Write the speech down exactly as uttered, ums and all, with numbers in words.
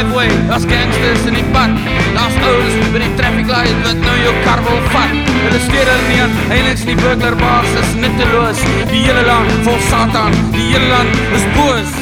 driveway, daar's gangsters in die pad. Daar's ouens by die traffic light wat nou jou kar wil vat. Hulle steer hulle nie aan, eindelijk die burglar bars is nutteloos. Die hele land vol Satan, die hele land is boos.